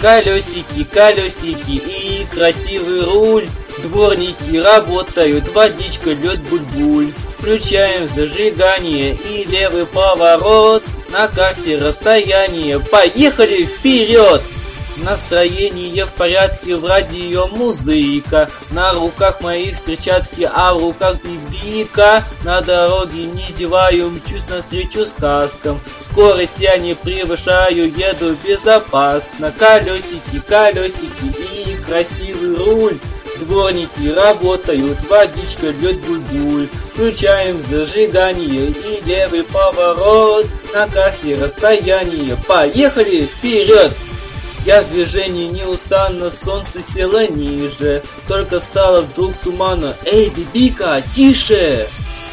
Колесики, колесики и красивый руль. Дворники работают, водичка лед буль-буль. Включаем зажигание и левый поворот. На карте расстояние, поехали вперед! Настроение в порядке, в радио музыка. На руках моих перчатки, а в руках бибика. На дороге не зеваю, мчусь навстречу сказкам. Скорость я не превышаю, еду безопасно. Колесики, колесики и красивый руль. Дворники работают, водичка льет буль-буль. Включаем зажигание и левый поворот. На карте расстояние, поехали вперед! Я в движении неустанно, солнце село ниже. Только стало вдруг туманно. Эй, бибика, тише!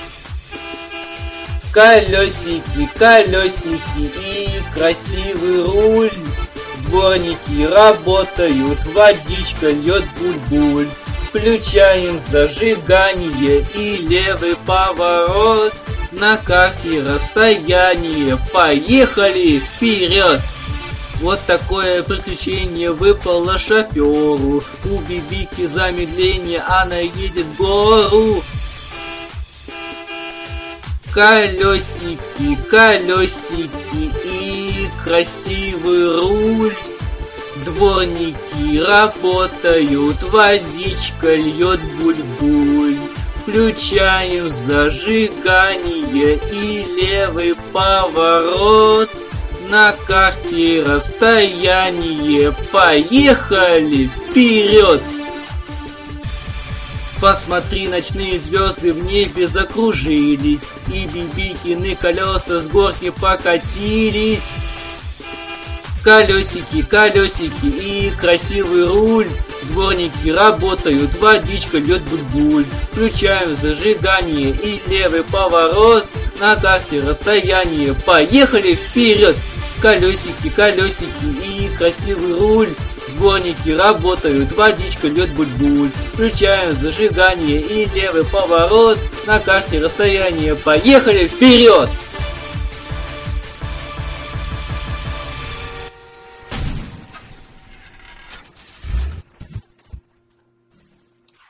Колесики, колесики и красивый руль. Дворники работают, водичка льет буль-буль. Включаем зажигание и левый поворот. На карте расстояние, поехали вперед! Вот такое приключение выпало шоферу. У бибики замедление, она едет в гору. Колесики, колесики и красивый руль. Дворники работают, водичка льет буль-буль. Включаем зажигание и левый поворот. На карте расстояние, поехали вперед! Посмотри, ночные звезды в небе закружились, и бибикины колеса с горки покатились. Колесики, колесики и красивый руль. Дворники работают, водичка льет буль-буль. Включаем зажигание и левый поворот. На карте расстояние, поехали вперед! Колесики, колесики и красивый руль. Дворники работают, водичка льет буль-буль. Включаем зажигание и левый поворот. На карте расстояние, поехали вперед!